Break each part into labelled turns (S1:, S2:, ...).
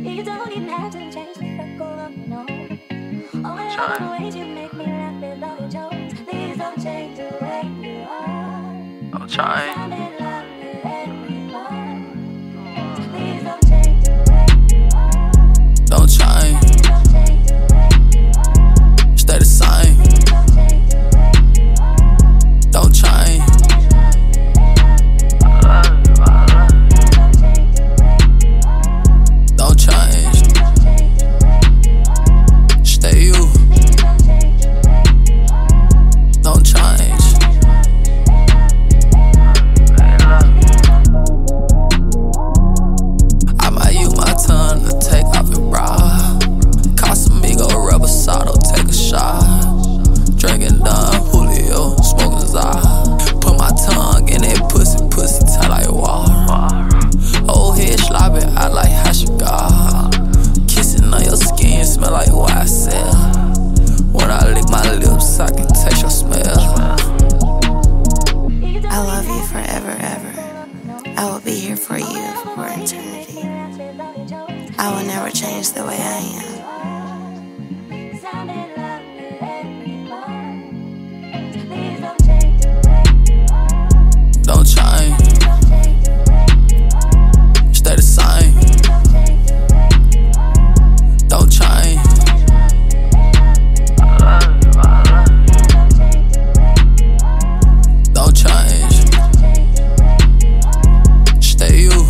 S1: You don't even have to change the circle up, no. Oh, I love the ways you make me laugh with all your jokes. Please don't change the way you are.
S2: I'm trying.
S1: I'm in love with everyone. Please don't change the way you are.
S2: Don't change.
S1: Please don't change the way you are.
S2: Stay the same.
S1: Please don't change the way you are.
S2: Don't change. Don't change. Stay you. Don't change. I might use my tongue to take off your bra. Casamigo, Reposado, take a shot. Drinking Don Julio, smoking Zah. Put my tongue in that pussy tight like water. Old head sloppy, I like how she got. Kissing on your skin, smell like YSL. When I lick my lips, I can taste your smell.
S3: I love you forever, ever. I will be here for you for eternity. I will never change the way I am.
S2: Don't change. Stay the same. Don't change. Don't change. Stay you.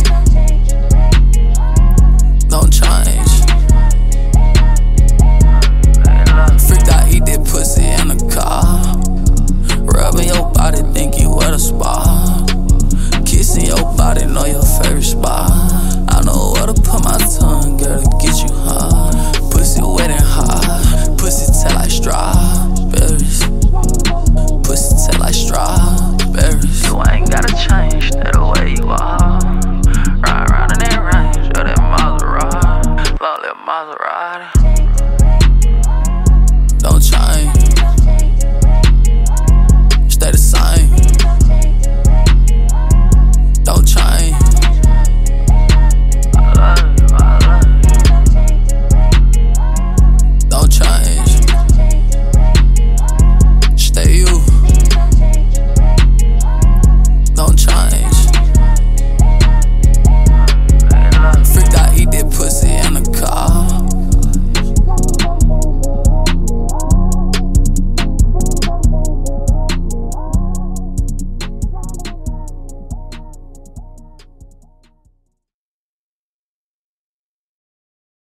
S2: Don't change. Freaked out, eat that pussy in the car. Rubbing your body, think you at a spa. Kissing your body, know your favorite spot. I know where to put my tongue, girl, to get you high. Pussy wet and hot, pussy taste like strawberries. Pussy taste like strawberries. You ain't gotta change, that the way you are. Ride around in that range, of that Maserati, love that Maserati.